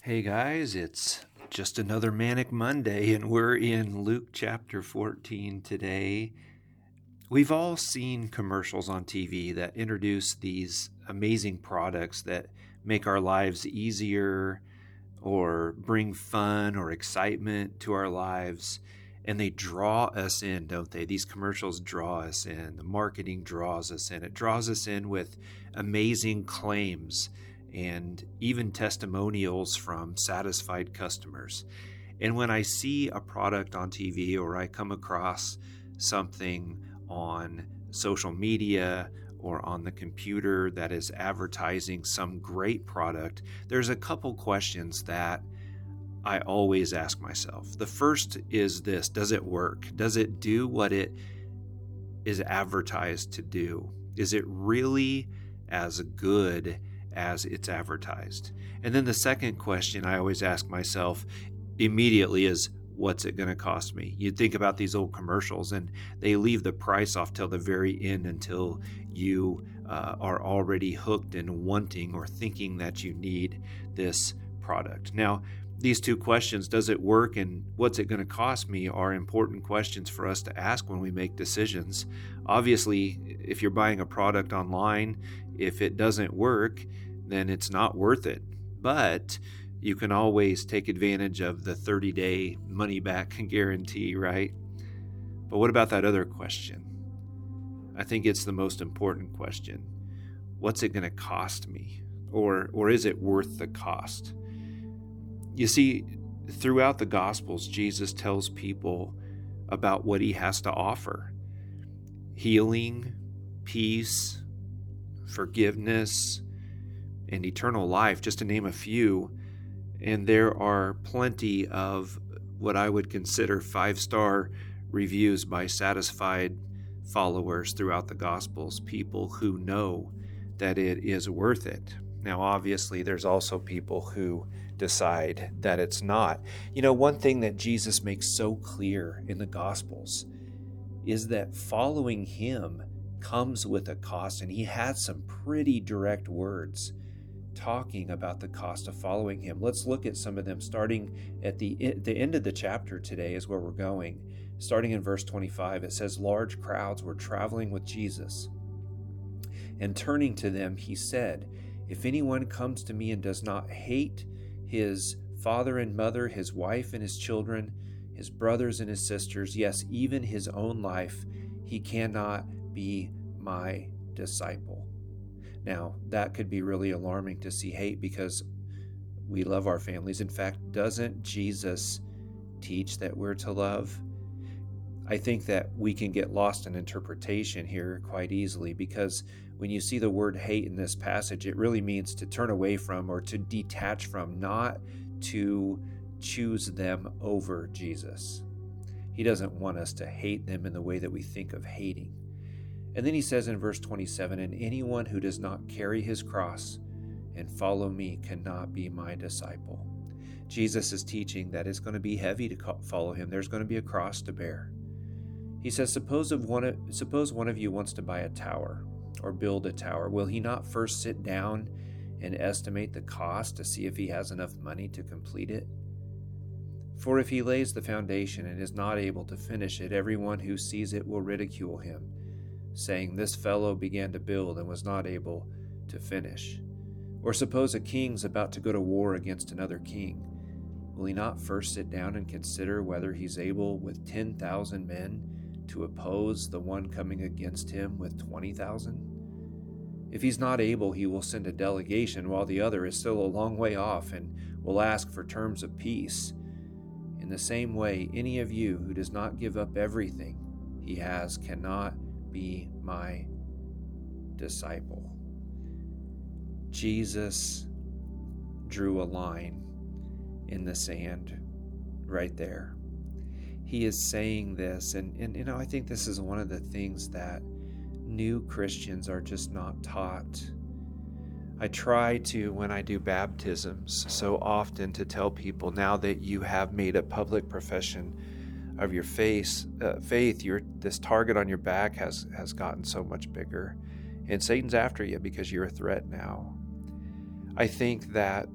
Hey guys, it's just another Manic Monday, and we're in Luke chapter 14 today. We've all seen commercials on TV that introduce these amazing products that make our lives easier or bring fun or excitement to our lives, and they draw us in, don't they? These commercials draw us in. The marketing draws us in. It draws us in with amazing claims and even testimonials from satisfied customers. And when I see a product on TV or I come across something on social media or on the computer that is advertising some great product, there's a couple questions that I always ask myself. The first is this: does it work? Does it do what it is advertised to do? Is it really as good as it's advertised? And then the second question I always ask myself immediately is, what's it going to cost me? You think about these old commercials and they leave the price off till the very end until you are already hooked and wanting or thinking that you need this product. Now, these two questions, does it work and what's it going to cost me, are important questions for us to ask when we make decisions. Obviously, if you're buying a product online, if it doesn't work, then it's not worth it. But you can always take advantage of the 30-day money-back guarantee, right? But what about that other question? I think it's the most important question. What's it going to cost me? Or is it worth the cost? You see, throughout the Gospels, Jesus tells people about what he has to offer: healing, peace, forgiveness, and eternal life, just to name a few. And there are plenty of what I would consider 5-star reviews by satisfied followers throughout the Gospels, people who know that it is worth it. Now, obviously, there's also people who decide that it's not. You know, one thing that Jesus makes so clear in the Gospels is that following him comes with a cost, and he had some pretty direct words talking about the cost of following him. Let's look at some of them, starting at the end of the chapter today is where we're going. Starting in verse 25, it says, "Large crowds were traveling with Jesus, and turning to them, he said, 'If anyone comes to me and does not hate his father and mother, his wife and his children, his brothers and his sisters, yes, even his own life, he cannot be my disciple.'" Now, that could be really alarming to see hate because we love our families. In fact, doesn't Jesus teach that we're to love? I think that we can get lost in interpretation here quite easily, because when you see the word hate in this passage, it really means to turn away from or to detach from, not to choose them over Jesus. He doesn't want us to hate them in the way that we think of hating. And then he says in verse 27, "And anyone who does not carry his cross and follow me cannot be my disciple." Jesus is teaching that it's going to be heavy to follow him. There's going to be a cross to bear. He says, suppose one of you wants to buy a tower or build a tower. Will he not first sit down and estimate the cost to see if he has enough money to complete it? For if he lays the foundation and is not able to finish it, everyone who sees it will ridicule him, saying, 'This fellow began to build and was not able to finish.' Or suppose a king's about to go to war against another king. Will he not first sit down and consider whether he's able with 10,000 men to oppose the one coming against him with 20,000? If he's not able, he will send a delegation while the other is still a long way off and will ask for terms of peace. In the same way, any of you who does not give up everything he has cannot be my disciple." Jesus drew a line in the sand right there. He is saying this, and I think this is one of the things that new Christians are just not taught. I try to, when I do baptisms, so often to tell people, now that you have made a public profession of your faith, this target on your back has gotten so much bigger, and Satan's after you because you're a threat now. I think that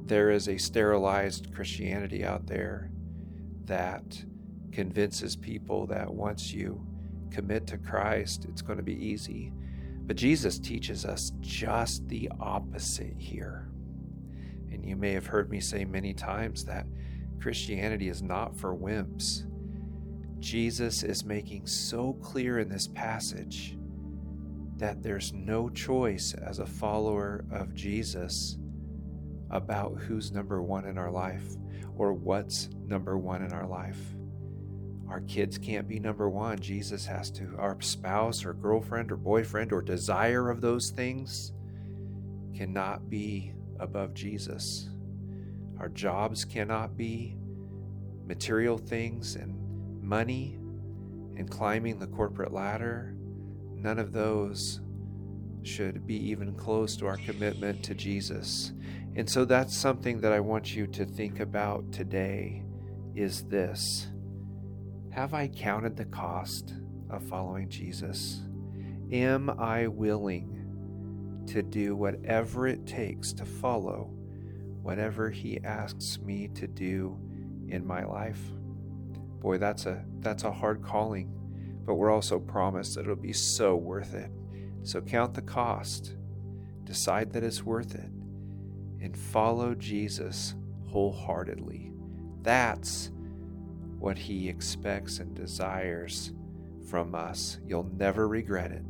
There is a sterilized Christianity out there that convinces people that once you commit to Christ, it's going to be easy. But Jesus teaches us just the opposite here. And you may have heard me say many times that Christianity is not for wimps. Jesus is making so clear in this passage that there's no choice as a follower of Jesus about who's number one in our life or what's number one in our life. Our kids can't be number one. Jesus has to. Our spouse or girlfriend or boyfriend or desire of those things cannot be above Jesus. Our jobs cannot be. Material things and money and climbing the corporate ladder, none of those should be even close to our commitment to Jesus. And so that's something that I want you to think about today is this. Have I counted the cost of following Jesus? Am I willing to do whatever it takes to follow whatever he asks me to do in my life? Boy, that's a hard calling, but we're also promised that it'll be so worth it. So count the cost, decide that it's worth it, and follow Jesus wholeheartedly. That's what he expects and desires from us. You'll never regret it.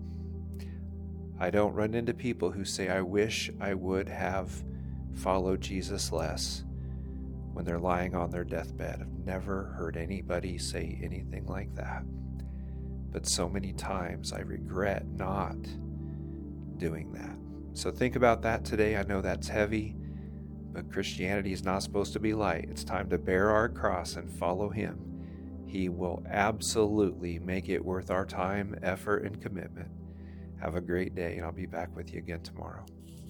I don't run into people who say, I wish I would have followed Jesus less when they're lying on their deathbed. I've never heard anybody say anything like that. But so many times I regret not doing that. So think about that today. I know that's heavy, but Christianity is not supposed to be light. It's time to bear our cross and follow him. He will absolutely make it worth our time, effort, and commitment. Have a great day, and I'll be back with you again tomorrow.